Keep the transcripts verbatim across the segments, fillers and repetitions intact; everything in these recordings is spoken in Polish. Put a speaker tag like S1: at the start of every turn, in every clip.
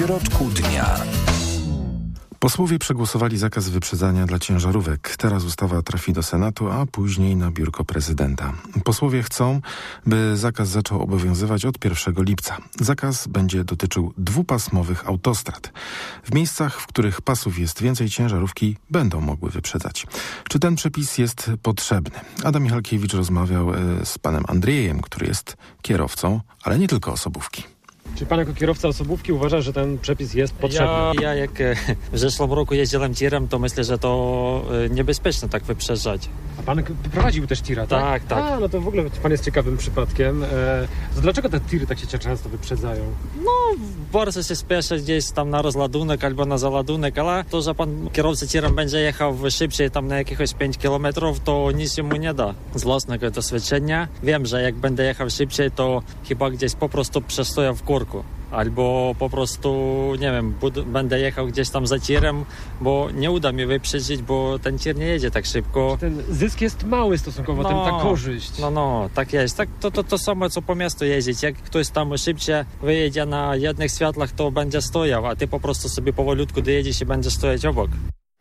S1: środku dnia.
S2: Posłowie przegłosowali zakaz wyprzedzania dla ciężarówek. Teraz ustawa trafi do Senatu, a później na biurko prezydenta. Posłowie chcą, by zakaz zaczął obowiązywać od pierwszego lipca. Zakaz będzie dotyczył dwupasmowych autostrad. W miejscach, w których pasów jest więcej, ciężarówki będą mogły wyprzedzać. Czy ten przepis jest potrzebny? Adam Michalkiewicz rozmawiał z panem Andrzejem, który jest kierowcą, ale nie tylko osobówki.
S3: Czy pan jako kierowca osobówki uważa, że ten przepis jest potrzebny?
S4: Ja, ja jak w zeszłym roku jeździłem tirem, to myślę, że to niebezpieczne tak wyprzedzać.
S3: A pan prowadził też tira, tak?
S4: Tak, tak.
S3: A, no to w ogóle pan jest ciekawym przypadkiem. E, to dlaczego te tiry tak się często wyprzedzają?
S4: No, bardzo się spieszy gdzieś tam na rozładunek albo na załadunek, ale to, że pan kierowca tirem będzie jechał szybciej tam na jakieś pięć kilometrów, to nic mu nie da. Z własnego doświadczenia wiem, że jak będę jechał szybciej, to chyba gdzieś po prostu przestoję w korku. Albo po prostu, nie wiem, bud- będę jechał gdzieś tam za tirem, bo nie uda mi wyprzedzić, bo ten tir nie jedzie tak szybko.
S3: Ten zysk jest mały stosunkowo,
S4: no,
S3: ten, ta korzyść.
S4: No, no, tak jest. Tak, to, to, to samo, co po miastu jeździć. Jak ktoś tam szybciej wyjedzie na jednych światłach, to będzie stojał, a ty po prostu sobie powolutku dojedziesz i będziesz stojać obok.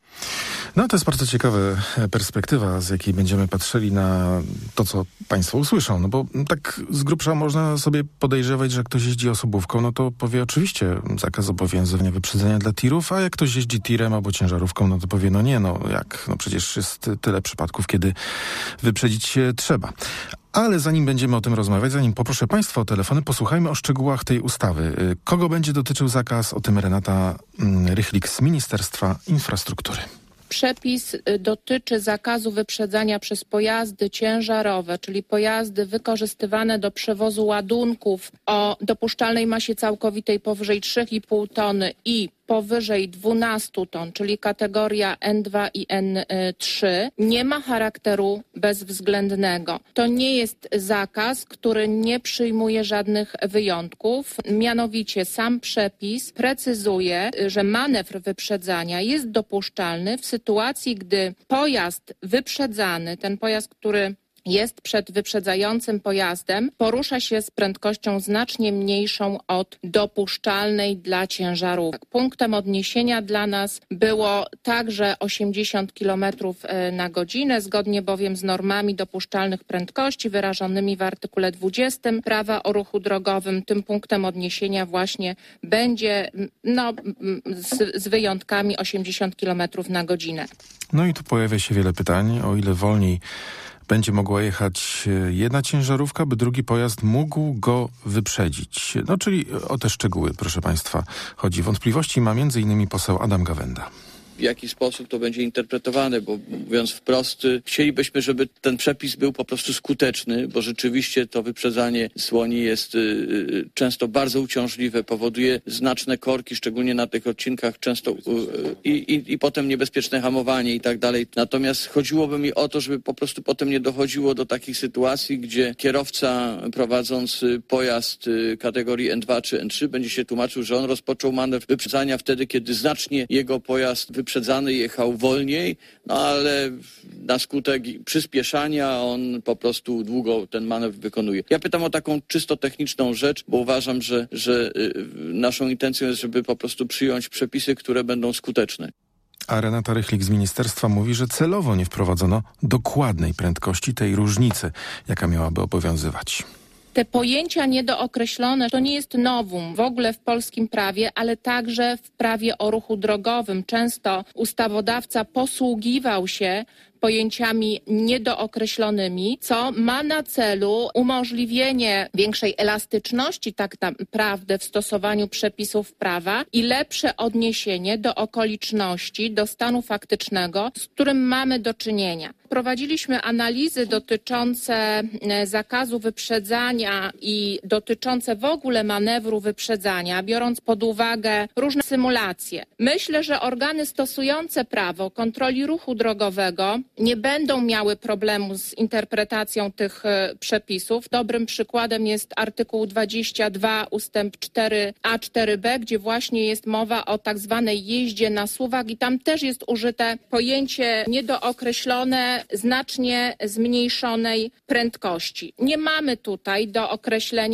S2: No to jest bardzo ciekawa perspektywa, z jakiej będziemy patrzyli na to, co państwo usłyszą. No bo tak z grubsza można sobie podejrzewać, że ktoś jeździ osobówką, no to powie oczywiście zakaz obowiązywania wyprzedzenia dla tirów, a jak ktoś jeździ tirem albo ciężarówką, no to powie, no nie, no jak, no przecież jest tyle przypadków, kiedy wyprzedzić się trzeba. Ale zanim będziemy o tym rozmawiać, zanim poproszę państwa o telefony, posłuchajmy o szczegółach tej ustawy. Kogo będzie dotyczył zakaz? O tym Renata Rychlik z Ministerstwa Infrastruktury.
S5: Przepis dotyczy zakazu wyprzedzania przez pojazdy ciężarowe, czyli pojazdy wykorzystywane do przewozu ładunków o dopuszczalnej masie całkowitej powyżej trzy i pół tony i powyżej dwanaście ton, czyli kategoria N dwa i N trzy, nie ma charakteru bezwzględnego. To nie jest zakaz, który nie przyjmuje żadnych wyjątków. Mianowicie sam przepis precyzuje, że manewr wyprzedzania jest dopuszczalny w sytuacji, gdy pojazd wyprzedzany, ten pojazd, który jest przed wyprzedzającym pojazdem, porusza się z prędkością znacznie mniejszą od dopuszczalnej dla ciężarówek. Punktem odniesienia dla nas było także osiemdziesiąt kilometrów na godzinę, zgodnie bowiem z normami dopuszczalnych prędkości wyrażonymi w artykule dwudziestym prawa o ruchu drogowym. Tym punktem odniesienia właśnie będzie no, z, z wyjątkami osiemdziesiąt kilometrów na godzinę.
S2: No i tu pojawia się wiele pytań, o ile wolniej będzie mogła jechać jedna ciężarówka, by drugi pojazd mógł go wyprzedzić. No czyli o te szczegóły, proszę państwa, chodzi. Wątpliwości ma między innymi poseł Adam Gawenda.
S6: W jaki sposób to będzie interpretowane, bo mówiąc wprost, chcielibyśmy, żeby ten przepis był po prostu skuteczny, bo rzeczywiście to wyprzedzanie słoni jest y, często bardzo uciążliwe, powoduje znaczne korki, szczególnie na tych odcinkach często y, i, i potem niebezpieczne hamowanie i tak dalej. Natomiast chodziłoby mi o to, żeby po prostu potem nie dochodziło do takich sytuacji, gdzie kierowca prowadząc pojazd kategorii N dwa czy N trzy będzie się tłumaczył, że on rozpoczął manewr wyprzedzania wtedy, kiedy znacznie jego pojazd wyprzedzany Wyprzedzany jechał wolniej, no ale na skutek przyspieszania on po prostu długo ten manewr wykonuje. Ja pytam o taką czysto techniczną rzecz, bo uważam, że, że naszą intencją jest, żeby po prostu przyjąć przepisy, które będą skuteczne.
S2: A Renata Rychlik z ministerstwa mówi, że celowo nie wprowadzono dokładnej prędkości tej różnicy, jaka miałaby obowiązywać.
S5: Te pojęcia niedookreślone to nie jest nowum w ogóle w polskim prawie, ale także w prawie o ruchu drogowym. Często ustawodawca posługiwał się pojęciami niedookreślonymi, co ma na celu umożliwienie większej elastyczności tak naprawdę w stosowaniu przepisów prawa i lepsze odniesienie do okoliczności, do stanu faktycznego, z którym mamy do czynienia. Prowadziliśmy analizy dotyczące zakazu wyprzedzania i dotyczące w ogóle manewru wyprzedzania, biorąc pod uwagę różne symulacje. Myślę, że organy stosujące prawo kontroli ruchu drogowego nie będą miały problemu z interpretacją tych przepisów. Dobrym przykładem jest artykuł dwadzieścia dwa ustęp cztery a cztery b, gdzie właśnie jest mowa o tak zwanej jeździe na suwak i tam też jest użyte pojęcie niedookreślone, znacznie zmniejszonej prędkości. Nie mamy tutaj do określenia,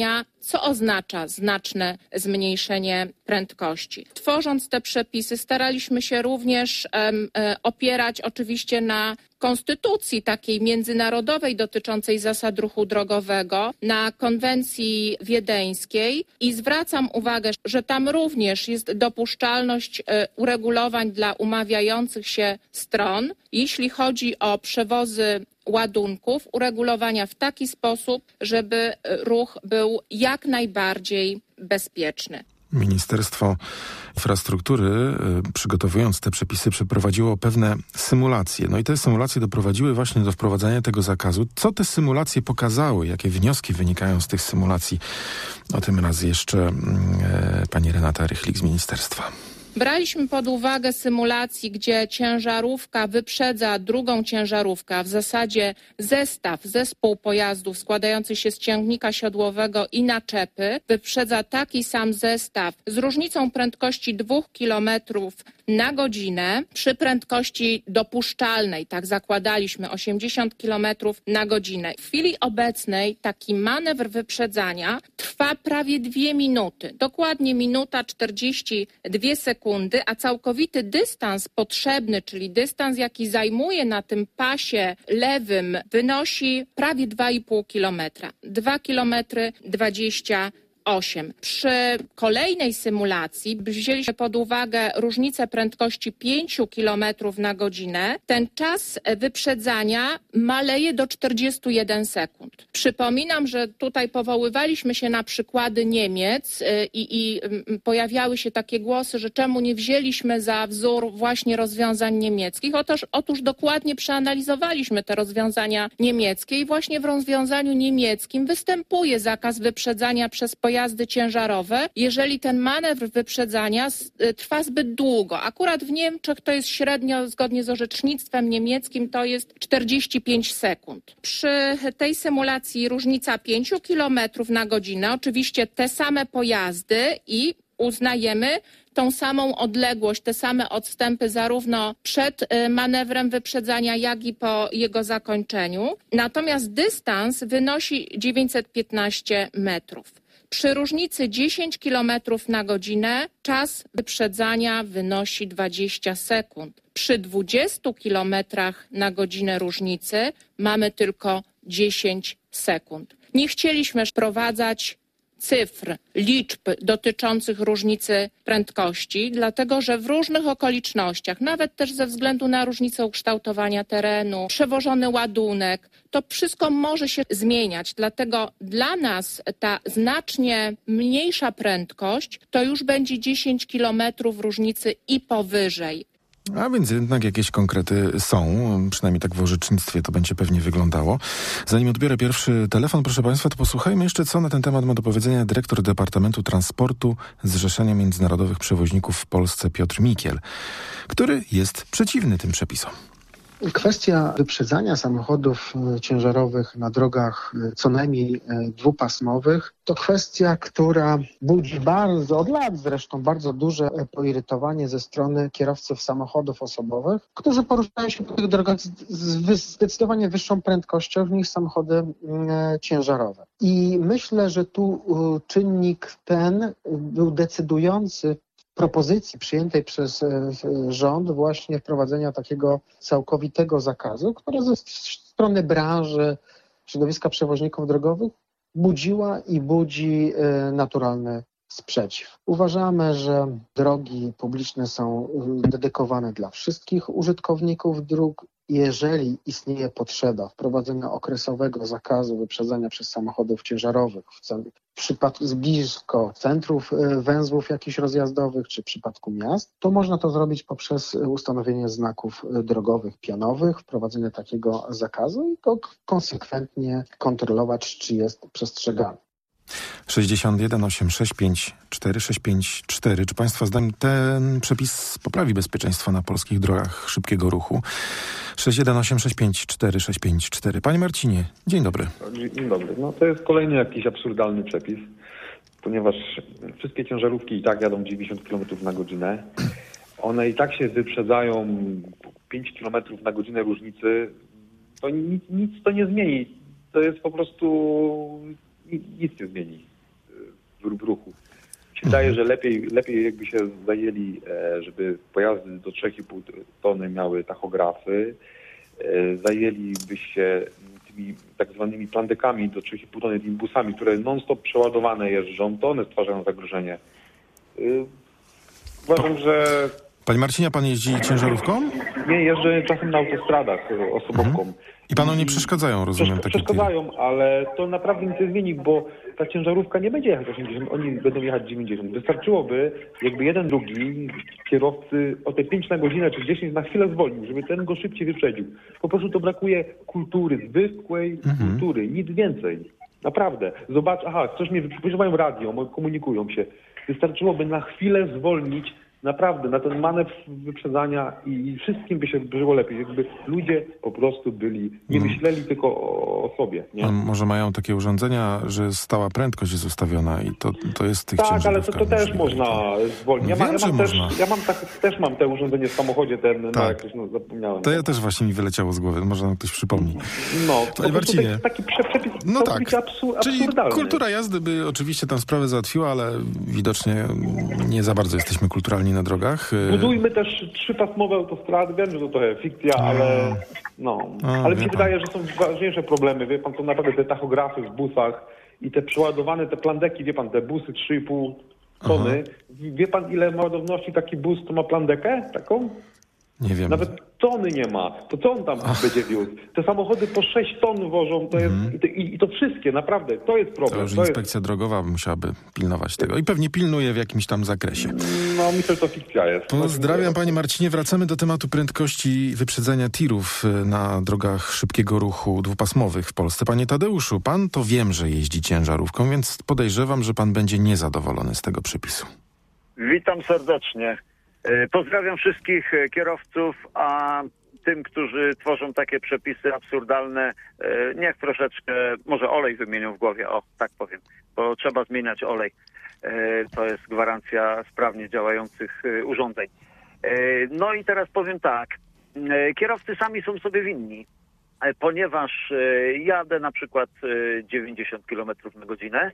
S5: co oznacza znaczne zmniejszenie prędkości. Tworząc te przepisy, staraliśmy się również um, opierać oczywiście na konstytucji takiej międzynarodowej dotyczącej zasad ruchu drogowego, na konwencji wiedeńskiej i zwracam uwagę, że tam również jest dopuszczalność uregulowań dla umawiających się stron, jeśli chodzi o przewozy ładunków, uregulowania w taki sposób, żeby ruch był jak najbardziej bezpieczny.
S2: Ministerstwo Infrastruktury, przygotowując te przepisy, przeprowadziło pewne symulacje. No i te symulacje doprowadziły właśnie do wprowadzania tego zakazu. Co te symulacje pokazały? Jakie wnioski wynikają z tych symulacji? O tym raz jeszcze e, pani Renata Rychlik z ministerstwa.
S5: Braliśmy pod uwagę symulacji, gdzie ciężarówka wyprzedza drugą ciężarówkę, a w zasadzie zestaw, zespół pojazdów składający się z ciągnika siodłowego i naczepy wyprzedza taki sam zestaw z różnicą prędkości dwóch kilometrów na godzinę przy prędkości dopuszczalnej, tak zakładaliśmy, osiemdziesiąt kilometrów na godzinę. W chwili obecnej taki manewr wyprzedzania trwa prawie dwie minuty, dokładnie minuta czterdzieści dwie sekundy, a całkowity dystans potrzebny, czyli dystans, jaki zajmuje na tym pasie lewym, wynosi prawie dwa i pół kilometra. dwa kilometry dwadzieścia osiem. Przy kolejnej symulacji wzięliśmy pod uwagę różnicę prędkości pięć kilometrów na godzinę. Ten czas wyprzedzania maleje do czterdziestu jeden sekund. Przypominam, że tutaj powoływaliśmy się na przykłady Niemiec i, i pojawiały się takie głosy, że czemu nie wzięliśmy za wzór właśnie rozwiązań niemieckich. Otóż, otóż dokładnie przeanalizowaliśmy te rozwiązania niemieckie i właśnie w rozwiązaniu niemieckim występuje zakaz wyprzedzania przez pojazdy Pojazdy ciężarowe, jeżeli ten manewr wyprzedzania trwa zbyt długo. Akurat w Niemczech to jest średnio, zgodnie z orzecznictwem niemieckim, to jest czterdzieści pięć sekund. Przy tej symulacji różnica pięć kilometrów na godzinę, oczywiście te same pojazdy i uznajemy tą samą odległość, te same odstępy zarówno przed manewrem wyprzedzania, jak i po jego zakończeniu. Natomiast dystans wynosi dziewięćset piętnaście metrów. Przy różnicy dziesięć kilometrów na godzinę czas wyprzedzania wynosi dwadzieścia sekund. Przy dwudziestu kilometrach na godzinę różnicy mamy tylko dziesięć sekund. Nie chcieliśmy wprowadzać cyfr, liczb dotyczących różnicy prędkości, dlatego że w różnych okolicznościach, nawet też ze względu na różnicę ukształtowania terenu, przewożony ładunek, to wszystko może się zmieniać. Dlatego dla nas ta znacznie mniejsza prędkość to już będzie dziesięć kilometrów różnicy i powyżej.
S2: A więc jednak jakieś konkrety są, przynajmniej tak w orzecznictwie to będzie pewnie wyglądało. Zanim odbiorę pierwszy telefon, proszę Państwa, to posłuchajmy jeszcze, co na ten temat ma do powiedzenia dyrektor Departamentu Transportu Zrzeszenia Międzynarodowych Przewoźników w Polsce Piotr Mikiel, który jest przeciwny tym przepisom.
S1: Kwestia wyprzedzania samochodów ciężarowych na drogach co najmniej dwupasmowych to kwestia, która budzi bardzo, od lat zresztą, bardzo duże poirytowanie ze strony kierowców samochodów osobowych, którzy poruszają się po tych drogach z zdecydowanie wyższą prędkością niż samochody ciężarowe. I myślę, że tu czynnik ten był decydujący propozycji przyjętej przez rząd właśnie wprowadzenia takiego całkowitego zakazu, która ze strony branży, środowiska przewoźników drogowych budziła i budzi naturalny sprzeciw. Uważamy, że drogi publiczne są dedykowane dla wszystkich użytkowników dróg. Jeżeli istnieje potrzeba wprowadzenia okresowego zakazu wyprzedzania przez samochodów ciężarowych w, w przypadku blisko centrów węzłów jakichś rozjazdowych czy w przypadku miast, to można to zrobić poprzez ustanowienie znaków drogowych pionowych, wprowadzenie takiego zakazu i go konsekwentnie kontrolować, czy jest przestrzegany.
S2: sześćdziesiąt jeden osiemset sześćdziesiąt pięć cztery sześć pięć cztery. Czy Państwa zdaniem ten przepis poprawi bezpieczeństwo na polskich drogach szybkiego ruchu? sześć jeden osiem sześć pięć cztery sześć pięć cztery. Panie Marcinie, dzień dobry.
S7: Dzień dobry. No to jest kolejny jakiś absurdalny przepis, ponieważ wszystkie ciężarówki i tak jadą dziewięćdziesiąt kilometrów na godzinę. One i tak się wyprzedzają pięć kilometrów na godzinę różnicy. To nic, nic to nie zmieni. To jest po prostu... nic nie zmieni. w ruchu. Mi się wydaje, że lepiej, lepiej jakby się zajęli, żeby pojazdy do trzy i pół tony miały tachografy, zajęliby się tymi tak zwanymi plandekami do trzy i pół tony, tymi busami, które non-stop przeładowane jeżdżą, to one stwarzają zagrożenie. Uważam, że...
S2: Panie Marcinie, pan jeździ ciężarówką?
S7: Nie, jeżdżę czasem na autostradach osobówką.
S2: Mhm. I panom nie przeszkadzają, rozumiem, takie
S7: Przeszkadzają, tiry. Ale to naprawdę nic nie zmieni, bo ta ciężarówka nie będzie jechać osiemdziesiąt, oni będą jechać dziewięćdziesiąt. Wystarczyłoby, jakby jeden, drugi kierowcy o te pięć na godzinę czy dziesięć na chwilę zwolnił, żeby ten go szybciej wyprzedził. Po prostu to brakuje kultury, zwykłej mhm. kultury, nic więcej. Naprawdę. Zobacz, aha, coś mnie wypożywają radio, komunikują się. Wystarczyłoby na chwilę zwolnić, naprawdę, na ten manewr wyprzedzania i wszystkim by się było lepiej, jakby ludzie po prostu byli, nie myśleli hmm. tylko o, o sobie. Nie?
S2: A może mają takie urządzenia, że stała prędkość jest ustawiona i to, to jest tych
S7: Tak, ale to, to też można zwolnić. Ja,
S2: Wiem,
S7: ma, ja, mam,
S2: że
S7: też,
S2: można.
S7: ja mam tak, też mam te urządzenie w samochodzie, ten,
S2: tak.
S7: no jakoś no, zapomniałem.
S2: To ja też właśnie mi wyleciało z głowy, może nam ktoś przypomni.
S7: No,
S2: Panie Marcinie.
S7: Taki przepis
S2: no tak.
S7: absur-
S2: Czyli
S7: absurdalny.
S2: kultura jazdy by oczywiście tam sprawę załatwiła, ale widocznie nie za bardzo jesteśmy kulturalni na drogach.
S7: Budujmy też trzypasmowe autostrady. Wiem, że to trochę fikcja, ale no.
S2: A,
S7: ale mi się
S2: pan.
S7: wydaje, że są ważniejsze problemy. Wie pan, to naprawdę te tachografy w busach i te przeładowane, te plandeki, wie pan, te busy trzy i pół tony. Aha. Wie pan, ile ma ładowności taki bus, to ma plandekę taką?
S2: Nie wiem.
S7: Nawet tony nie ma. To co on tam Ach. będzie wiózł? Te samochody po sześć ton wożą, to jest, mm. i, to, i, i to wszystkie, naprawdę, to jest problem.
S2: To już
S7: to
S2: inspekcja
S7: jest...
S2: drogowa musiałaby pilnować tego i pewnie pilnuje w jakimś tam zakresie.
S7: No, myślę, że to fikcja jest.
S2: Pozdrawiam panie Marcinie. Wracamy do tematu prędkości wyprzedzania tirów na drogach szybkiego ruchu dwupasmowych w Polsce. Panie Tadeuszu, pan to wiem, że jeździ ciężarówką, więc podejrzewam, że pan będzie niezadowolony z tego przepisu.
S8: Witam serdecznie. Pozdrawiam wszystkich kierowców, a tym, którzy tworzą takie przepisy absurdalne, niech troszeczkę, może olej wymienią w głowie, o, tak powiem, bo trzeba zmieniać olej. To jest gwarancja sprawnie działających urządzeń. No i teraz powiem tak, kierowcy sami są sobie winni, ponieważ jadę na przykład dziewięćdziesiąt kilometrów na godzinę,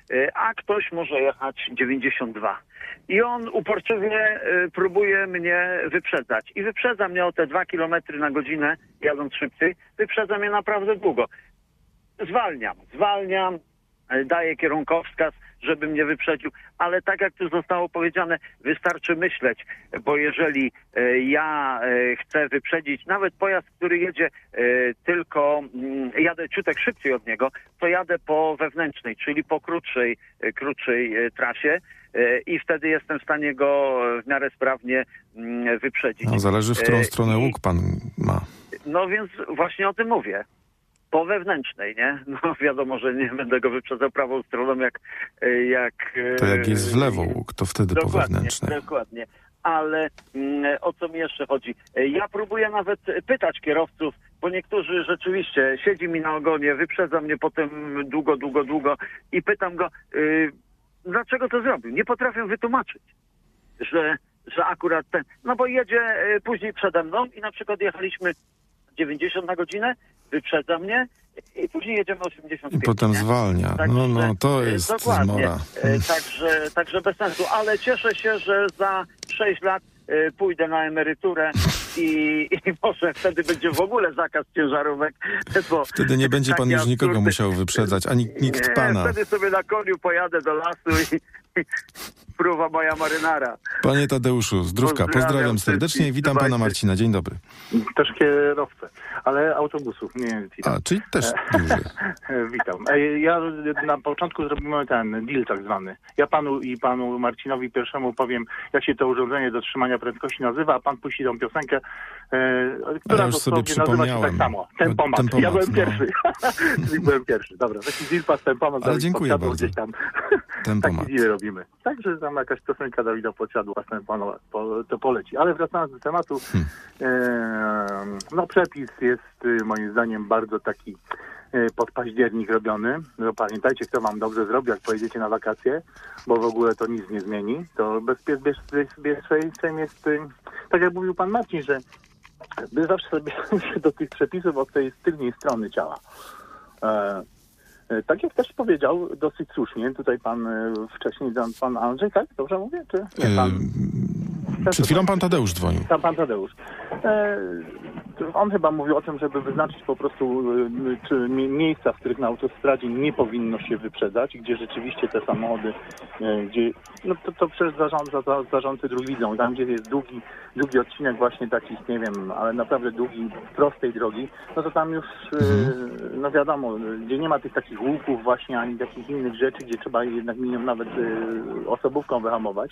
S8: a ktoś może jechać dziewięćdziesiąt dwa. I on uporczywie próbuje mnie wyprzedzać. I wyprzedza mnie o te dwa kilometry na godzinę, jadąc szybciej, wyprzedza mnie naprawdę długo. Zwalniam, zwalniam, daję kierunkowskaz, żeby mnie wyprzedził, ale tak jak tu zostało powiedziane, wystarczy myśleć, bo jeżeli ja chcę wyprzedzić nawet pojazd, który jedzie tylko, jadę ciutek szybciej od niego, to jadę po wewnętrznej, czyli po krótszej, krótszej trasie i wtedy jestem w stanie go w miarę sprawnie wyprzedzić.
S2: No, zależy, w którą stronę łuk pan ma.
S8: No więc właśnie o tym mówię. Po wewnętrznej, nie? No wiadomo, że nie będę go wyprzedzał prawą stroną, jak... jak
S2: to jak jest w lewo łuk, to wtedy po wewnętrznej.
S8: Dokładnie. Ale mm, o co mi jeszcze chodzi? Ja próbuję nawet pytać kierowców, bo niektórzy rzeczywiście siedzi mi na ogonie, wyprzedza mnie potem długo, długo, długo i pytam go, yy, dlaczego to zrobił? Nie potrafię wytłumaczyć, że, że akurat ten... No bo jedzie yy, później przede mną i na przykład jechaliśmy dziewięćdziesiąt na godzinę, wyprzedza mnie i później jedziemy osiemdziesiąt pięć.
S2: I potem
S8: nie?
S2: zwalnia.
S8: Także,
S2: no, no, to jest
S8: dokładnie.
S2: zmora.
S8: Także, także bez sensu. Ale cieszę się, że za sześć lat y, pójdę na emeryturę i, i może wtedy będzie w ogóle zakaz ciężarówek. Bo
S2: wtedy nie będzie pan już absurdy. Nikogo musiał wyprzedzać, ani nikt
S8: nie,
S2: pana.
S8: Wtedy sobie na koniu pojadę do lasu i, i próba moja marynara.
S2: Panie Tadeuszu, zdrówka. Pozdrawiam, Pozdrawiam serdecznie i witam pana Marcina. Dzień dobry.
S9: Też kierowcę, ale autobusów, nie wiem.
S2: A, czyli też duży.
S9: Witam. Ja na początku zrobimy ten deal tak zwany. Ja panu i panu Marcinowi pierwszemu powiem, jak się to urządzenie do trzymania prędkości nazywa, a pan puści tą piosenkę, e, która
S2: ja już sobie
S9: nazywa się tak samo. Tempomat. tempomat ja byłem no. pierwszy. Czyli byłem pierwszy. Dobra, taki deal pas tempomat.
S2: Ale dziękuję bardzo.
S9: Gdzieś tam.
S2: Tempomat.
S9: Taki deal robimy. Także tam jakaś piosenka Dawida Podsiadła z tempomat, to poleci. Ale wracając do tematu, hmm. e, no przepis jest moim zdaniem bardzo taki pod październik robiony. No, pamiętajcie, kto wam dobrze zrobi, jak pojedziecie na wakacje, bo w ogóle to nic nie zmieni. To bezpieczeństwem jest, tak jak mówił pan Marcin, że my zawsze sobie do tych przepisów od tej tylnej strony ciała. E, Tak jak też powiedział dosyć słusznie tutaj pan wcześniej, pan Andrzej, tak? Dobrze mówię? Czy nie, pan...
S2: Yy, przed chwilą pan Tadeusz dzwonił.
S9: Tam pan Tadeusz. E, on chyba mówił o tym, żeby wyznaczyć po prostu czy miejsca, w których na autostradzie nie powinno się wyprzedzać, gdzie rzeczywiście te samochody, e, gdzie, no to, to przecież zarządza, za, zarządcy dróg widzą, tam gdzie jest długi, długi odcinek właśnie takich, nie wiem, ale naprawdę długi, prostej drogi, no to tam już, mhm. e, no wiadomo, gdzie nie ma tych takich łuków właśnie, ani takich innych rzeczy, gdzie trzeba jednak minimum nawet e, osobówką wyhamować.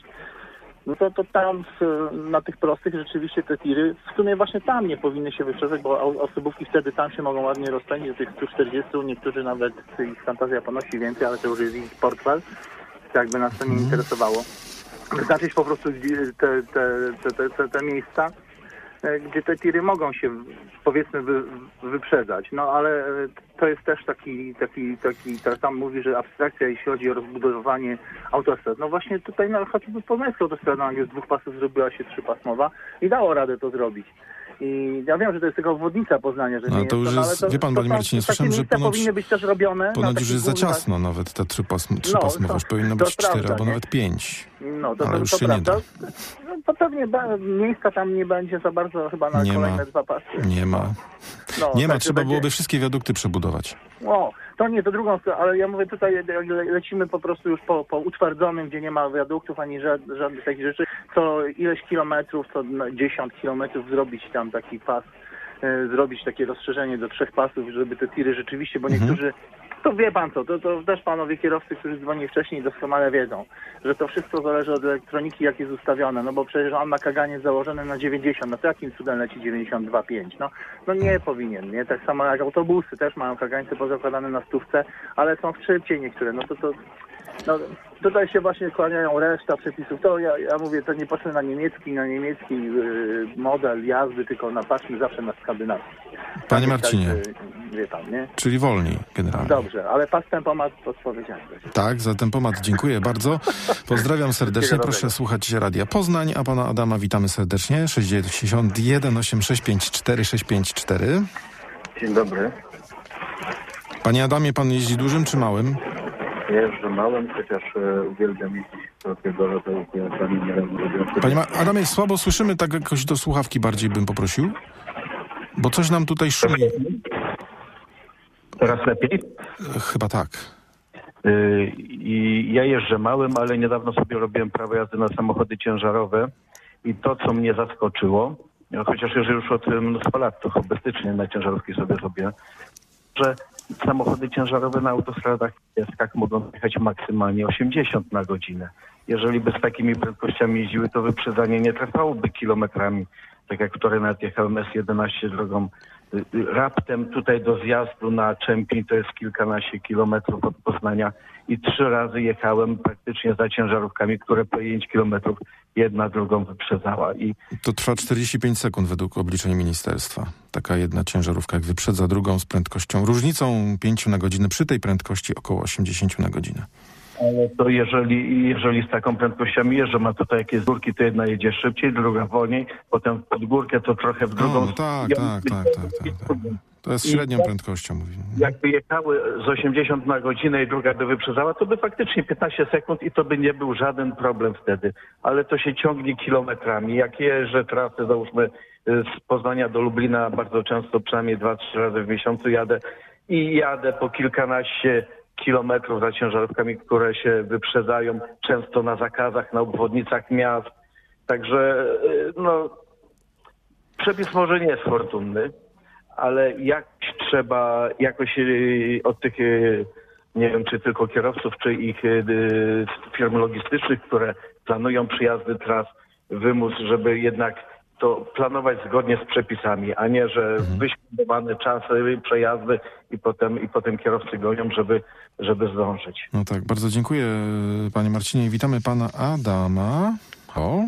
S9: No to, to tam na tych prostych rzeczywiście te tiry, w sumie właśnie tam nie powinny się wyprzedzać, bo osobówki wtedy tam się mogą ładnie rozpędzić do tych stu czterdziestu, niektórzy nawet ich fantazja ponosi więcej, ale to już jest ich portfel, tak by nas to nie interesowało. Wyznaczyć po prostu te, te, te, te, te miejsca, gdzie te tiry mogą się powiedzmy wy, wyprzedzać, no ale to jest też taki, taki, taki, tak tam mówi, że abstrakcja, jeśli chodzi o rozbudowywanie autostrad. No właśnie tutaj no, choćby poznańska autostrada z dwóch pasów zrobiła się trzypasmowa i dało radę to zrobić. I ja wiem, że to jest tylko obwodnica Poznania, że
S2: no,
S9: nie
S2: to
S9: jest
S2: już
S9: to,
S2: jest,
S9: ale to,
S2: wie pan,
S9: to,
S2: panie Marcinie, słyszałem, że ponoć,
S9: powinny być też robione.
S2: Ponoć już jest za
S9: głównych...
S2: ciasno nawet te trzypasm, trzypasmowość.
S9: No,
S2: powinno
S9: to
S2: być cztery
S9: prawda,
S2: albo
S9: nie?
S2: nawet pięć.
S9: No, to,
S2: ale
S9: to,
S2: już
S9: to
S2: się
S9: prawda.
S2: nie da.
S9: No, to pewnie ba- miejsca tam nie będzie za bardzo chyba na
S2: Nie
S9: kolejne
S2: ma.
S9: dwa pasy.
S2: Nie ma.
S9: No,
S2: nie ma,
S9: tak,
S2: trzeba
S9: będzie...
S2: byłoby wszystkie wiadukty przebudować.
S9: O, to nie, to drugą stronę, ale ja mówię tutaj, le- lecimy po prostu już po, po utwardzonym, gdzie nie ma wiaduktów ani żad- żadnych takich rzeczy, co ileś kilometrów, co no, dziesiąt kilometrów zrobić tam taki pas, e, zrobić takie rozszerzenie do trzech pasów, żeby te tiry rzeczywiście, bo
S2: Mhm.
S9: niektórzy, to wie pan co, to, to też panowie kierowcy, którzy dzwonili wcześniej, doskonale wiedzą, że to wszystko zależy od elektroniki, jak jest ustawione, no bo przecież on ma kaganiec założony na dziewięćdziesiąt, no to jakim cudem leci dziewięćdziesiąt dwa przecinek pięć, no, no nie powinien, nie? Tak samo jak autobusy też mają kagańce pozakładane na stówce, ale są szybciej niektóre, no to to, no tutaj się właśnie kłaniają reszta przepisów, to ja, ja mówię, to nie patrzę na niemiecki, na niemiecki yy, model jazdy, tylko na, patrzmy zawsze na skandynawski.
S2: Panie Marcinie,
S9: tak, yy, wie pan, nie?
S2: czyli wolniej generalnie.
S9: Dobrze, ale pas tempomat odpowiedzialny.
S2: Tak, za tempomat dziękuję bardzo. Pozdrawiam serdecznie. Proszę słuchać Radia Poznań, a pana Adama witamy serdecznie. sześćdziesiąt jeden osiemdziesiąt sześć pięćdziesiąt cztery sześć pięć cztery.
S10: Dzień dobry.
S2: Panie Adamie, pan jeździ dużym czy małym?
S10: Jeżdżę małym, chociaż e, uwielbiam jeździć takiego rodzaju pojazdami.
S2: Panie Ma- Adamie, słabo słyszymy, tak jakoś do słuchawki bardziej bym poprosił. Bo coś nam tutaj szumi.
S10: Teraz lepiej?
S2: Chyba tak.
S10: Yy, I ja jeżdżę małym, ale niedawno sobie robiłem prawo jazdy na samochody ciężarowe i to, co mnie zaskoczyło, chociaż jeżdżę już od mnóstwa lat, to hobbystycznie na ciężarówki sobie robię, że samochody ciężarowe na autostradach jak mogą jechać maksymalnie osiemdziesiąt na godzinę. Jeżeli by z takimi prędkościami jeździły, to wyprzedzanie nie trwałoby kilometrami, tak jak wczoraj nawet jechałem S jedenaście drogą raptem tutaj do zjazdu na Czempiń, to jest kilkanaście kilometrów od Poznania i trzy razy jechałem praktycznie za ciężarówkami, które po pięć kilometrów jedna drugą wyprzedzała. I
S2: to trwa czterdzieści pięć sekund według obliczeń ministerstwa. Taka jedna ciężarówka, jak wyprzedza drugą z prędkością, różnicą pięć na godzinę, przy tej prędkości około osiemdziesiąt na godzinę.
S10: Ale to jeżeli, jeżeli z taką prędkością jeżdżę, ma tutaj jakieś górki, to jedna jedzie szybciej, druga wolniej, potem pod górkę to trochę w drugą...
S2: O, tak, ja tak, tak, tak, tak, tak. To jest średnią jak, prędkością, mówimy.
S10: Jakby jechały z osiemdziesiąt na godzinę i druga by wyprzedzała, to by faktycznie piętnaście sekund i to by nie był żaden problem wtedy. Ale to się ciągnie kilometrami. Jak jeżdżę trasy, załóżmy z Poznania do Lublina, bardzo często, przynajmniej dwa, trzy razy w miesiącu jadę i jadę po kilkanaście kilometrów za ciężarówkami, które się wyprzedzają, często na zakazach, na obwodnicach miast. Także no, przepis może nie jest fortunny, ale jak trzeba jakoś od tych, nie wiem, czy tylko kierowców, czy ich firm logistycznych, które planują przyjazdy tras, wymóc, żeby jednak to planować zgodnie z przepisami, a nie, że mhm. wyśrubowane czasy, przejazdy i potem, i potem kierowcy gonią, żeby, żeby zdążyć.
S2: No tak, bardzo dziękuję panie Marcinie i witamy pana Adama. O.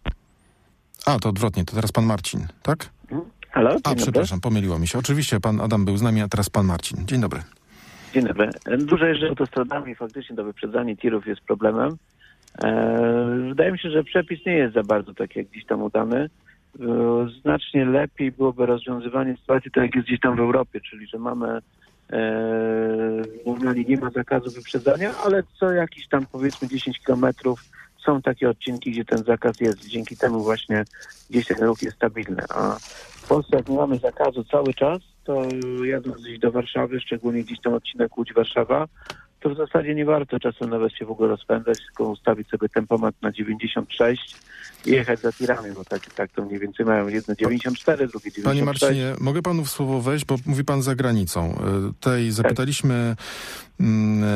S2: A, to odwrotnie, to teraz pan Marcin, tak?
S11: Halo,
S2: a,
S11: dzień
S2: przepraszam,
S11: dobry.
S2: Pomyliło mi się. Oczywiście pan Adam był z nami, a teraz pan Marcin. Dzień dobry.
S11: Dzień dobry. Dużo jeżdżę autostradami, faktycznie to wyprzedzanie tirów jest problemem. Eee, wydaje mi się, że przepis nie jest za bardzo tak jak gdzieś tam udany. Znacznie lepiej byłoby rozwiązywanie sytuacji tak jak jest gdzieś tam w Europie, czyli że mamy Normalnie nie ma zakazu wyprzedzania, ale co jakiś tam powiedzmy dziesięć kilometrów są takie odcinki, gdzie ten zakaz jest. Dzięki temu właśnie gdzieś ten ruch jest stabilny. A w Polsce jak nie mamy zakazu cały czas, to jadąc gdzieś do Warszawy, szczególnie gdzieś ten odcinek Łódź-Warszawa, to w zasadzie nie warto czasem nawet się w ogóle rozpędzać, tylko ustawić sobie tempomat na dziewięćdziesiąt sześć i jechać za tirami, bo tak, tak to mniej więcej mają. Jedno dziewięćdziesiąt cztery, drugie dziewięćdziesiąt sześć.
S2: Panie Marcinie, mogę panu w słowo wejść, bo mówi pan za granicą. Tutaj zapytaliśmy mm,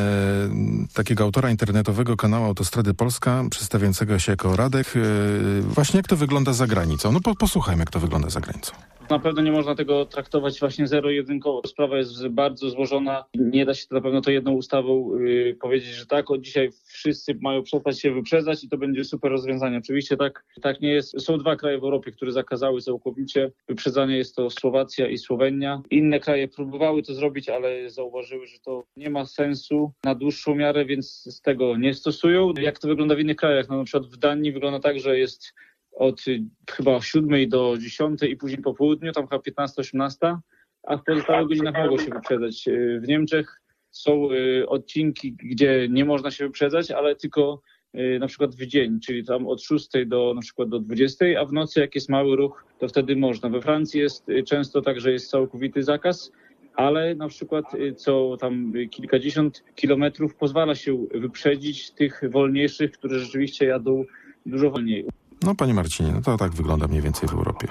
S2: e, takiego autora internetowego kanału Autostrady Polska, przedstawiającego się jako Radek, e, właśnie jak to wygląda za granicą. No po, posłuchajmy, jak to wygląda za granicą.
S12: Na pewno nie można tego traktować właśnie zero-jedynkowo. Sprawa jest bardzo złożona. Nie da się to na pewno to jedną ustawą yy, powiedzieć, że tak, od dzisiaj wszyscy mają przestać się wyprzedzać i to będzie super rozwiązanie. Oczywiście tak, tak nie jest. Są dwa kraje w Europie, które zakazały całkowicie wyprzedzanie. Jest to Słowacja i Słowenia. Inne kraje próbowały to zrobić, ale zauważyły, że to nie ma sensu na dłuższą miarę, więc z tego nie stosują. Jak to wygląda w innych krajach? No, na przykład w Danii wygląda tak, że jest od chyba siódmej do dziesiątej i później po południu, tam chyba piętnasta osiemnasta, a w pozostałych godzinach mogą się wyprzedzać. W Niemczech są odcinki, gdzie nie można się wyprzedzać, ale tylko na przykład w dzień, czyli tam od szóstej do na przykład do dwudziestej, a w nocy jak jest mały ruch, to wtedy można. We Francji jest często tak, że jest całkowity zakaz, ale na przykład co tam kilkadziesiąt kilometrów pozwala się wyprzedzić tych wolniejszych, które rzeczywiście jadą dużo wolniej.
S2: No panie Marcinie, no to tak wygląda mniej więcej w Europie.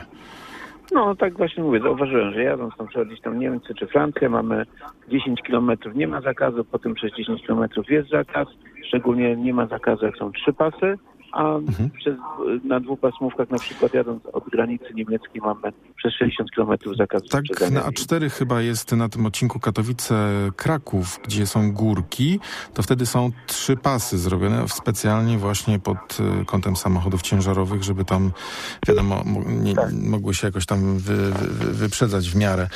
S11: No tak właśnie mówię, zauważyłem, że jadąc na przykład gdzieś tam Niemcy czy Francję, mamy dziesięć kilometrów, nie ma zakazu, potem przez dziesięć kilometrów jest zakaz, szczególnie nie ma zakazu jak są trzy pasy, a mhm. przez, na dwupasmówkach na przykład jadąc od granicy niemieckiej mamy przez sześćdziesiąt kilometrów zakaz.
S2: Tak, na A cztery chyba jest na tym odcinku Katowice-Kraków, gdzie są górki, to wtedy są trzy pasy zrobione specjalnie właśnie pod kątem samochodów ciężarowych, żeby tam, wiadomo, nie, tak. mogły się jakoś tam wy, wy, wyprzedzać w miarę,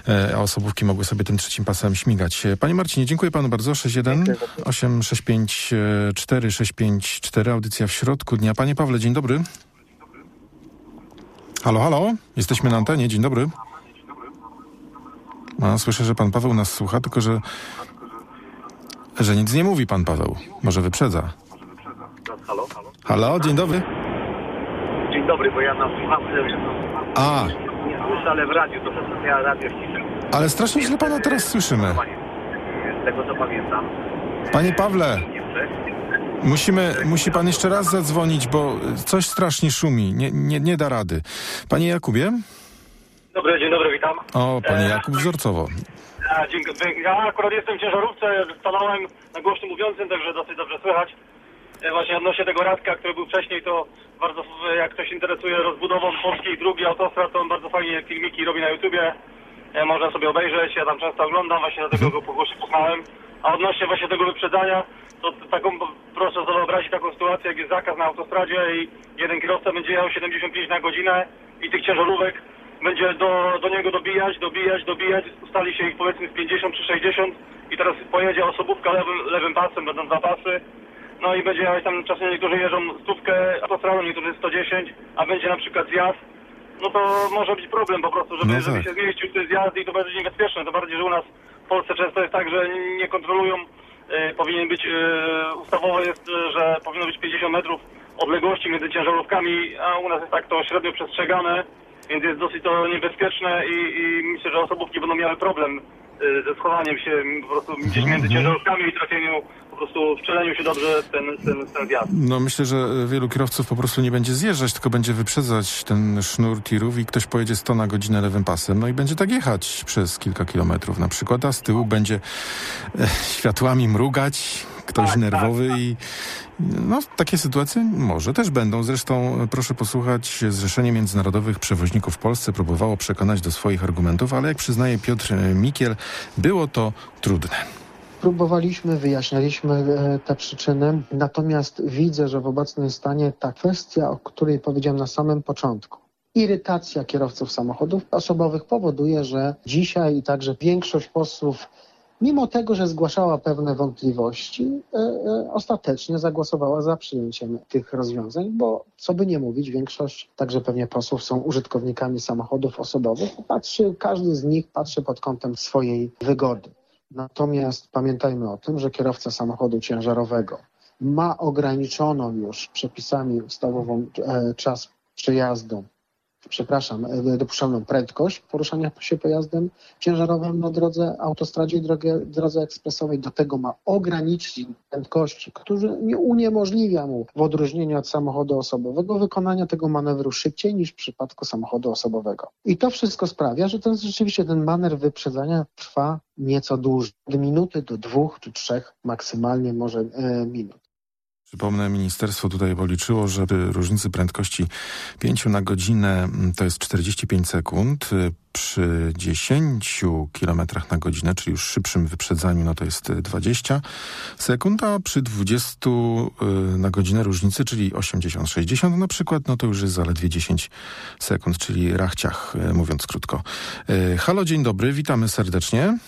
S2: a osobówki mogły sobie tym trzecim pasem śmigać. Panie Marcinie, dziękuję panu bardzo. sześć jeden osiem sześć pięć cztery sześć pięć cztery, audycja w środku dnia. Panie Pawle, dzień dobry. Halo, halo? Jesteśmy na antenie. Dzień dobry. A, słyszę, że pan Paweł nas słucha, tylko że że nic nie mówi pan Paweł. Może wyprzedza.
S13: Halo?
S2: Halo, dzień dobry.
S13: Dzień dobry, bo ja na słuchawce...
S2: A.
S13: Nie słyszę, ale w radiu, to wszystko ja radio ściszę.
S2: Ale strasznie źle pana teraz słyszymy.
S13: Z tego co pamiętam.
S2: Panie Pawle, musimy, musi pan jeszcze raz zadzwonić, bo coś strasznie szumi. Nie, nie, nie da rady. Panie Jakubie?
S14: Dobry, dzień dobry, witam.
S2: O, panie Jakub wzorcowo.
S14: E, dziękuję. Ja akurat jestem w ciężarówce, stanąłem na głośno mówiącym, także dosyć dobrze słychać. E, właśnie odnośnie tego Radka, który był wcześniej, to bardzo, jak ktoś interesuje rozbudową polskiej drugi autostrad, to on bardzo fajnie filmiki robi na YouTubie. E, można sobie obejrzeć, ja tam często oglądam, właśnie dlatego go po głosie posłuchałem. A odnośnie właśnie tego wyprzedzania, to taką, proszę sobie wyobrazić taką sytuację, jak jest zakaz na autostradzie i jeden kierowca będzie jechał siedemdziesiąt pięć na godzinę i tych ciężarówek będzie do, do niego dobijać, dobijać, dobijać, ustali się ich powiedzmy z pięćdziesiąt czy sześćdziesiąt i teraz pojedzie osobówka lewym, lewym pasem, będą dwa pasy, no i będzie jechać tam, czasem niektórzy jeżdżą stówkę autostradą, niektórzy sto dziesięć, a będzie na przykład zjazd, no to może być problem po prostu, żeby, no tak. żeby się zmieścił ten zjazd i to będzie niebezpieczne, to bardziej, że u nas w Polsce często jest tak, że nie kontrolują, e, powinien być, e, ustawowo jest, że powinno być pięćdziesiąt metrów odległości między ciężarówkami, a u nas jest tak to średnio przestrzegane, więc jest dosyć to niebezpieczne i, i myślę, że osobówki będą miały problem e, ze schowaniem się po prostu gdzieś między ciężarówkami i trafieniu, po prostu wczeleniu się dobrze w ten, ten, ten zjazd.
S2: No myślę, że wielu kierowców po prostu nie będzie zjeżdżać, tylko będzie wyprzedzać ten sznur tirów i ktoś pojedzie sto na godzinę lewym pasem, no i będzie tak jechać przez kilka kilometrów na przykład, a z tyłu będzie e, światłami mrugać, ktoś tak, nerwowy tak, tak. i no takie sytuacje może też będą. Zresztą proszę posłuchać, Zrzeszenie Międzynarodowych Przewoźników w Polsce próbowało przekonać do swoich argumentów, ale jak przyznaje Piotr Mikiel, było to trudne.
S1: Próbowaliśmy, wyjaśnialiśmy te przyczyny, natomiast widzę, że w obecnym stanie ta kwestia, o której powiedziałem na samym początku, irytacja kierowców samochodów osobowych powoduje, że dzisiaj i także większość posłów mimo tego, że zgłaszała pewne wątpliwości, e, e, ostatecznie zagłosowała za przyjęciem tych rozwiązań, bo co by nie mówić, większość, także pewnie posłów, są użytkownikami samochodów osobowych. Patrzy, każdy z nich patrzy pod kątem swojej wygody. Natomiast pamiętajmy o tym, że kierowca samochodu ciężarowego ma ograniczoną już przepisami ustawową e, czas przejazdu, przepraszam, e, dopuszczalną prędkość poruszania się pojazdem ciężarowym na drodze autostradzie i drodze, drodze ekspresowej. Do tego ma ograniczyć prędkości, które nie uniemożliwia mu w odróżnieniu od samochodu osobowego wykonania tego manewru szybciej niż w przypadku samochodu osobowego. I to wszystko sprawia, że ten, rzeczywiście ten manewr wyprzedzania trwa nieco dłużej. Od minuty do dwóch czy trzech maksymalnie może e, minut.
S2: Przypomnę, ministerstwo tutaj policzyło, że różnicy prędkości pięć na godzinę to jest czterdzieści pięć sekund. Przy dziesięciu kilometrach na godzinę, czyli już szybszym wyprzedzaniu, no to jest dwadzieścia sekund, a przy dwudziestu na godzinę różnicy, czyli osiemdziesiąt sześćdziesiąt na przykład, no to już jest zaledwie dziesięć sekund, czyli rachciach, mówiąc krótko. Halo, dzień dobry, witamy serdecznie.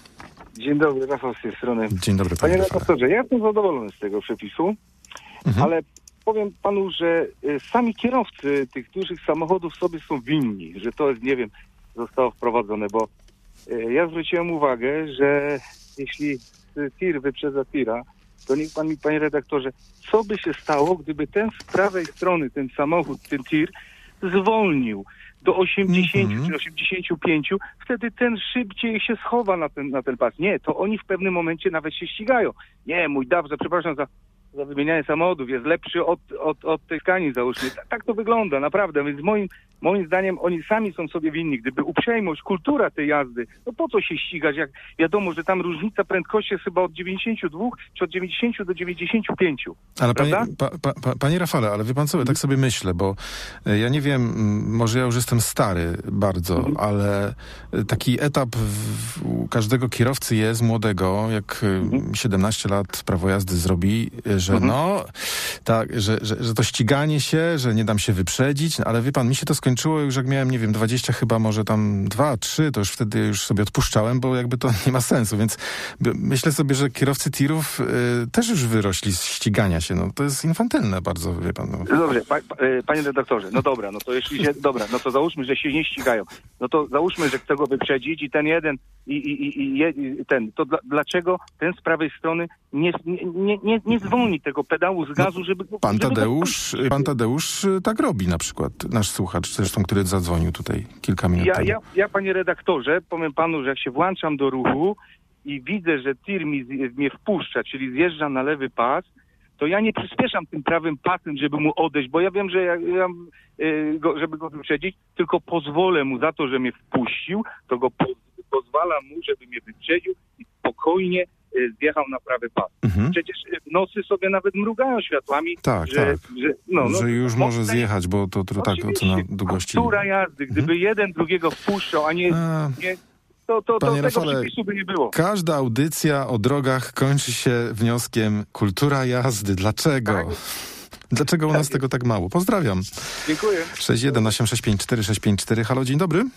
S15: Dzień dobry, Rafał z tej strony.
S2: Dzień dobry,
S15: panie
S2: panie
S15: redaktorze. Ja jestem zadowolony z tego przepisu, mhm. ale powiem panu, że y, sami kierowcy tych dużych samochodów sobie są winni, że to jest, nie wiem, zostało wprowadzone, bo y, ja zwróciłem uwagę, że jeśli tir wyprzedza tira, to niech pan mi, panie redaktorze, co by się stało, gdyby ten z prawej strony, ten samochód, ten tir zwolnił do osiemdziesięciu mm-hmm. czy osiemdziesięciu pięciu, wtedy ten szybciej się schowa na ten, na ten pas. Nie, to oni w pewnym momencie nawet się ścigają. Nie, mój dawca, przepraszam za, za wymienianie samochodów, jest lepszy od, od, od tej skani, załóżmy. Tak, tak to wygląda, naprawdę. Więc moim, moim zdaniem oni sami są sobie winni. Gdyby uprzejmość, kultura tej jazdy, no po co się ścigać, jak wiadomo, że tam różnica prędkości jest chyba od dziewięćdziesięciu dwóch czy od dziewięćdziesięciu do dziewięćdziesięciu pięciu.
S2: Ale panie, pa, pa, pa, panie Rafale, ale wie pan co, tak sobie myślę, bo ja nie wiem, może ja już jestem stary bardzo, mhm. ale taki etap w, u każdego kierowcy jest, młodego, jak mhm. siedemnaście lat prawo jazdy zrobi, że mhm. no, tak, że, że, że to ściganie się, że nie dam się wyprzedzić, ale wie pan, mi się to skończyło już jak miałem, nie wiem, dwadzieścia chyba, może tam dwa, trzy, to już wtedy już sobie odpuszczałem, bo jakby to nie ma sensu, więc myślę sobie, że kierowcy tirów y, też już wyrośli z ścigania się, no to jest infantylne bardzo, wie pan. No.
S15: Dobrze, pa, pa, panie redaktorze, no dobra, no to jeśli się, dobra, no to załóżmy, że się nie ścigają, no to załóżmy, że chce go wyprzedzić i ten jeden i, i, i, i ten, to dla, dlaczego ten z prawej strony nie, nie, nie, nie zwolni tego pedału z gazu, żeby...
S2: Pan
S15: żeby
S2: Tadeusz, pan Tadeusz tak robi na przykład, nasz słuchacz zresztą, który zadzwonił tutaj kilka minut
S15: ja,
S2: temu.
S15: Ja, ja, panie redaktorze, powiem panu, że jak się włączam do ruchu i widzę, że tir mi, mnie wpuszcza, czyli zjeżdża na lewy pas, to ja nie przyspieszam tym prawym pasem, żeby mu odejść, bo ja wiem, że ja, ja yy, go, żeby go wyprzedzić, tylko pozwolę mu za to, że mnie wpuścił, to go po, pozwalam mu, żeby mnie wyprzedził i spokojnie yy, zjechał na prawy pas. Mhm. Przecież nosy sobie nawet mrugają światłami,
S2: tak,
S15: że,
S2: tak.
S15: że, no, no,
S2: że już
S15: no,
S2: może zjechać, bo to, to tak ocena długości.
S15: Kultura jazdy, gdyby mhm. jeden drugiego wpuszczał, a nie... A... nie To, to, to
S2: Panie
S15: tego
S2: Rafale,
S15: przepisu by nie było.
S2: Każda audycja o drogach kończy się wnioskiem kultura jazdy. Dlaczego? Tak. Dlaczego u nas tak tego tak mało? Pozdrawiam.
S15: Dziękuję.
S2: sześć jeden osiem sześć pięć cztery sześć pięć cztery. Halo, dzień dobry.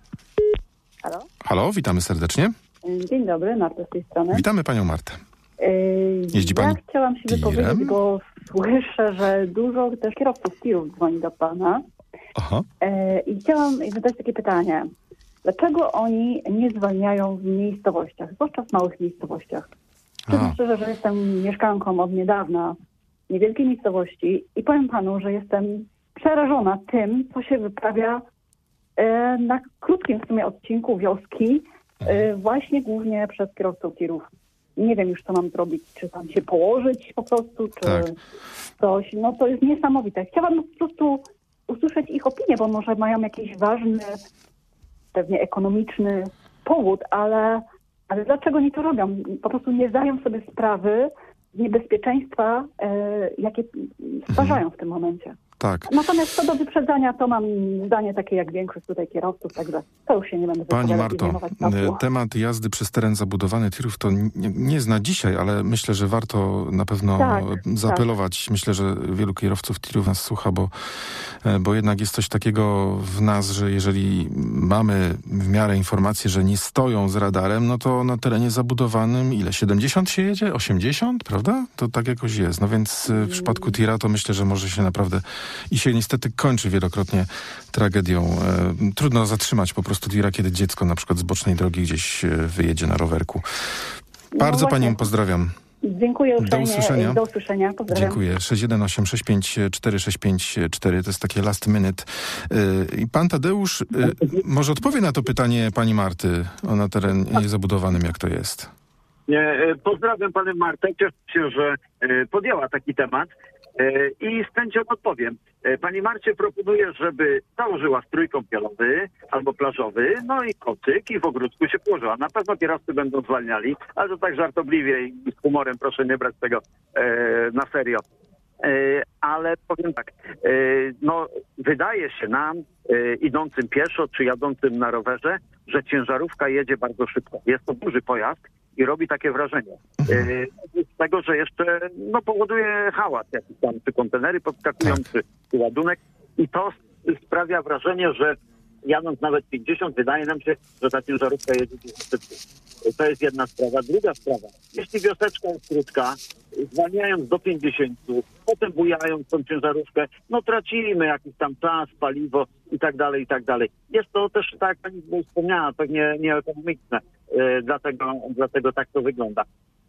S16: Halo.
S2: Halo, witamy serdecznie.
S16: Dzień dobry, Marta z tej strony.
S2: Witamy panią Martę. Jeździ pani
S16: Ja chciałam się
S2: tirem?
S16: wypowiedzieć, bo słyszę, że dużo też kierowców tirów dzwoni do pana.
S2: Aha.
S16: I chciałam zadać takie pytanie. Dlaczego oni nie zwalniają w miejscowościach, zwłaszcza w małych miejscowościach? Przyznam szczerze, że jestem mieszkanką od niedawna w niewielkiej miejscowości i powiem panu, że jestem przerażona tym, co się wyprawia e, na krótkim w sumie odcinku wioski, e, właśnie głównie przez kierowców tirów. Nie wiem już, co mam zrobić, czy tam się położyć po prostu, czy tak. coś. No to jest niesamowite. Chciałabym po prostu usłyszeć ich opinię, bo może mają jakiś ważny, pewnie ekonomiczny powód, ale, ale dlaczego nie to robią? Po prostu nie zdają sobie sprawy z niebezpieczeństwa, e, jakie stwarzają w tym momencie.
S2: tak.
S16: Natomiast co do wyprzedzania, to mam zdanie takie jak większość tutaj kierowców, także to już się nie będę
S2: Pani
S16: wypowiadać.
S2: Marto, temat jazdy przez teren zabudowany tirów to nie, nie jest na dzisiaj, ale myślę, że warto na pewno
S16: tak,
S2: zaapelować. Tak. Myślę, że wielu kierowców tirów nas słucha, bo, bo jednak jest coś takiego w nas, że jeżeli mamy w miarę informację, że nie stoją z radarem, no to na terenie zabudowanym ile? siedemdziesiąt się jedzie? osiemdziesiąt? Prawda? To tak jakoś jest. No więc w przypadku tira to myślę, że może się naprawdę i się niestety kończy wielokrotnie tragedią. E, trudno zatrzymać po prostu tira, kiedy dziecko na przykład z bocznej drogi gdzieś wyjedzie na rowerku. Bardzo no panią pozdrawiam.
S16: Dziękuję uprzejmie.
S2: Do usłyszenia.
S16: Do usłyszenia. Pozdrawiam.
S2: Dziękuję. sześć jeden osiem sześć pięć cztery sześć pięć cztery to jest takie last minute. I pan Tadeusz może odpowie na to pytanie pani Marty o na terenie zabudowanym, jak to jest.
S8: Pozdrawiam panią Martę. Cieszę się, że podjęła taki temat i z chęcią odpowiem. Pani Marcie proponuję, żeby założyła strój kąpielowy albo plażowy, no i kocyk i w ogródku się położyła. Na pewno kierowcy będą zwalniali, ale to tak żartobliwie i z humorem, proszę nie brać tego e, na serio. E, ale powiem tak, e, no wydaje się nam, e, idącym pieszo czy jadącym na rowerze, że ciężarówka jedzie bardzo szybko. Jest to duży pojazd i robi takie wrażenie. E, z tego, że jeszcze no, powoduje hałas jakiś tam, czy kontenery podskakują, tak. czy, czy ładunek i to sprawia wrażenie, że jadąc nawet pięćdziesiąt, wydaje nam się, że ta ciężarówka jedzie szybko. To jest jedna sprawa. Druga sprawa. Jeśli wioseczka jest krótka, zwalniając do pięćdziesięciu, potem bujając tą ciężarówkę, no tracimy jakiś tam czas, paliwo i tak dalej, i tak dalej. Jest to też, tak jak pani wspomniała, pewnie nieekonomiczne. Yy, dlatego, dlatego tak to wygląda.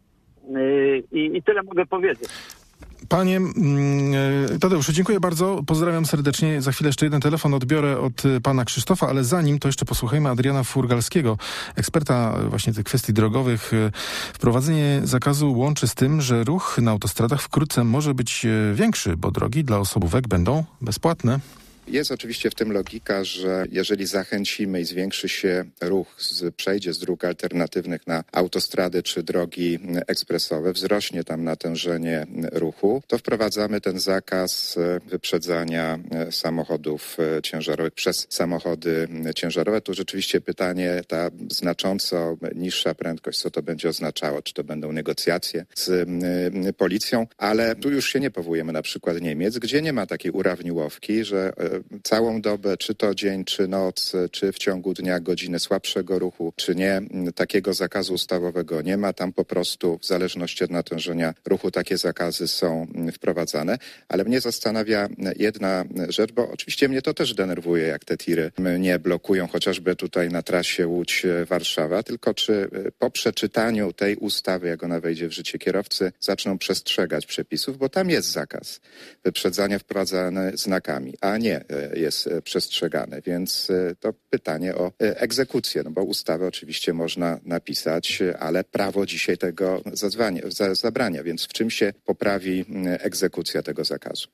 S8: Yy, i, I tyle mogę powiedzieć.
S2: Panie Tadeuszu, dziękuję bardzo. Pozdrawiam serdecznie. Za chwilę jeszcze jeden telefon odbiorę od pana Krzysztofa, ale zanim to jeszcze posłuchajmy Adriana Furgalskiego, eksperta właśnie tych kwestii drogowych. Wprowadzenie zakazu łączy z tym, że ruch na autostradach wkrótce może być większy, bo drogi dla osobówek będą bezpłatne.
S17: Jest oczywiście w tym logika, że jeżeli zachęcimy i zwiększy się ruch, z, przejdzie z dróg alternatywnych na autostrady czy drogi ekspresowe, wzrośnie tam natężenie ruchu, to wprowadzamy ten zakaz wyprzedzania samochodów ciężarowych przez samochody ciężarowe. Tu rzeczywiście pytanie, ta znacząco niższa prędkość, co to będzie oznaczało? Czy to będą negocjacje z policją? Ale tu już się nie powołujemy na przykład Niemiec, gdzie nie ma takiej urawniłowki, że całą dobę, czy to dzień, czy noc, czy w ciągu dnia godziny słabszego ruchu, czy nie, takiego zakazu ustawowego nie ma. Tam po prostu w zależności od natężenia ruchu takie zakazy są wprowadzane. Ale mnie zastanawia jedna rzecz, bo oczywiście mnie to też denerwuje, jak te tiry mnie blokują, chociażby tutaj na trasie Łódź-Warszawa, tylko czy po przeczytaniu tej ustawy, jak ona wejdzie w życie, kierowcy zaczną przestrzegać przepisów, bo tam jest zakaz wyprzedzania wprowadzany znakami, a nie jest przestrzegane, więc to pytanie o egzekucję, no bo ustawę oczywiście można napisać, ale prawo dzisiaj tego zazwania, zabrania, więc w czym się poprawi egzekucja tego zakazu?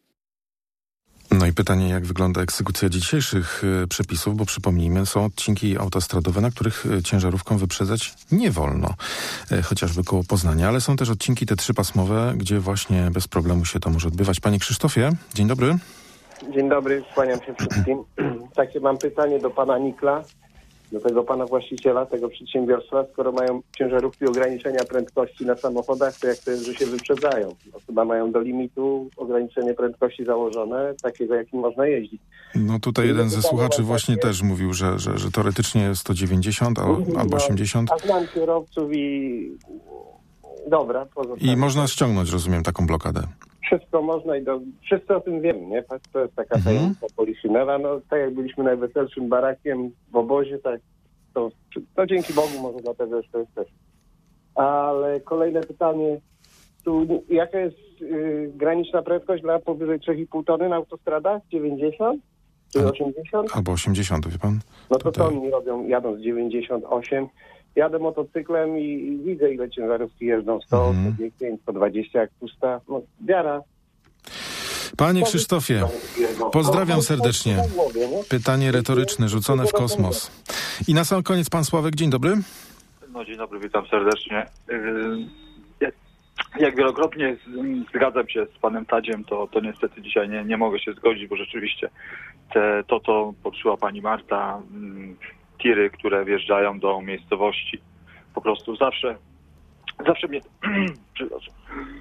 S2: No i pytanie, jak wygląda egzekucja dzisiejszych przepisów, bo przypomnijmy, są odcinki autostradowe, na których ciężarówką wyprzedzać nie wolno, chociażby koło Poznania, ale są też odcinki te trzypasmowe, gdzie właśnie bez problemu się to może odbywać. Panie Krzysztofie, dzień dobry.
S18: Dzień dobry, kłaniam się wszystkim. Takie mam pytanie do pana Nikla, do tego pana właściciela tego przedsiębiorstwa. Skoro mają ciężarówki ograniczenia prędkości na samochodach, to jak to jest, że się wyprzedzają? Bo chyba mają do limitu ograniczenie prędkości założone, takiego jakim można jeździć.
S2: No tutaj jeden ze słuchaczy właśnie też mówił, że, że, że teoretycznie sto dziewięćdziesiąt albo
S18: no,
S2: osiemdziesiąt.
S18: A znam kierowców i... Dobra,
S2: I można ściągnąć, rozumiem, taką blokadę.
S18: Wszystko można i do... wszyscy o tym wiemy, nie? To jest taka
S2: mhm.
S18: tajemnica Poliszynela. No tak jak byliśmy najweselszym barakiem w obozie, tak to, to dzięki Bogu może dlatego, że to jest też. Ale kolejne pytanie, tu jaka jest yy, graniczna prędkość dla powyżej trzy i pół tony na autostradach? dziewięćdziesiąt? Czy osiemdziesiąt?
S2: Albo osiemdziesiąt, wie pan?
S18: No to to oni robią, jadą z dziewięćdziesiąt osiem. Jadę motocyklem i, i widzę, ile ciężarówki jeżdżą. sto,
S2: mhm.
S18: sto dziesięć, sto dwadzieścia, jak pusta. No, wiara.
S2: Panie Krzysztofie, pozdrawiam serdecznie. Pytanie retoryczne rzucone w kosmos. I na sam koniec pan Sławek, dzień dobry.
S19: No dzień dobry, witam serdecznie. jak wielokrotnie z, zgadzam się z panem Tadziem, to, to niestety dzisiaj nie, nie mogę się zgodzić, bo rzeczywiście te, to, co poruszyła pani Marta, mm, tiry, które wjeżdżają do miejscowości, po prostu zawsze, zawsze mnie przepraszam,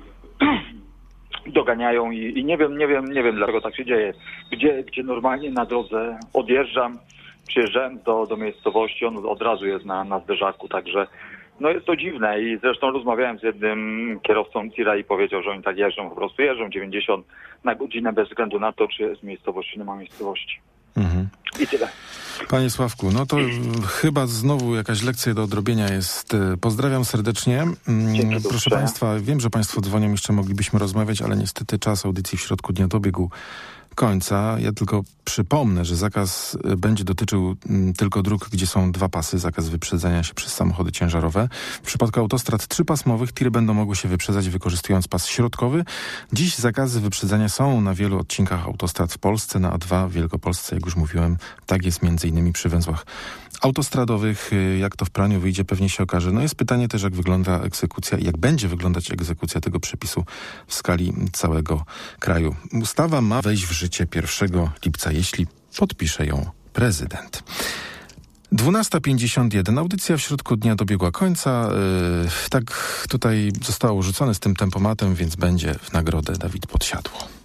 S19: doganiają i, i nie wiem, nie wiem, nie wiem dlaczego tak się dzieje. Gdzie, gdzie normalnie na drodze odjeżdżam, przyjeżdżałem do, do miejscowości, on od razu jest na, na zderzaku, także no jest to dziwne i zresztą rozmawiałem z jednym kierowcą tira i powiedział, że oni tak jeżdżą, po prostu jeżdżą dziewięćdziesiąt na godzinę bez względu na to, czy jest miejscowość, czy nie ma miejscowości.
S2: Mhm.
S19: I tyle.
S2: Panie Sławku, no to chyba znowu jakaś lekcja do odrobienia jest. Pozdrawiam serdecznie.
S19: Dzięki,
S2: proszę Państwa, wiem, że Państwo dzwonią, jeszcze moglibyśmy rozmawiać, ale niestety czas audycji w środku dnia dobiegł końca. Ja tylko przypomnę, że zakaz będzie dotyczył m, tylko dróg, gdzie są dwa pasy, zakaz wyprzedzania się przez samochody ciężarowe. W przypadku autostrad trzypasmowych tiry będą mogły się wyprzedzać wykorzystując pas środkowy. Dziś zakazy wyprzedzania są na wielu odcinkach autostrad w Polsce, na A dwa w Wielkopolsce, jak już mówiłem. Tak jest między innymi przy węzłach autostradowych. Jak to w praniu wyjdzie, pewnie się okaże. No jest pytanie też, jak wygląda egzekucja i jak będzie wyglądać egzekucja tego przepisu w skali całego kraju. Ustawa ma wejść w życie pierwszego lipca, jeśli podpisze ją prezydent. dwunasta pięćdziesiąt jeden. Audycja w środku dnia dobiegła końca. Yy, tak tutaj zostało rzucone z tym tempomatem, więc będzie w nagrodę Dawid Podsiadło.